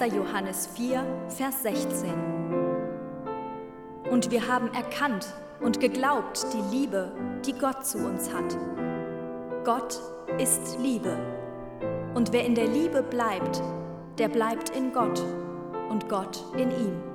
Johannes 4, Vers 16. Und wir haben erkannt und geglaubt die Liebe, die Gott zu uns hat. Gott ist Liebe. Und wer in der Liebe bleibt, der bleibt in Gott und Gott in ihm.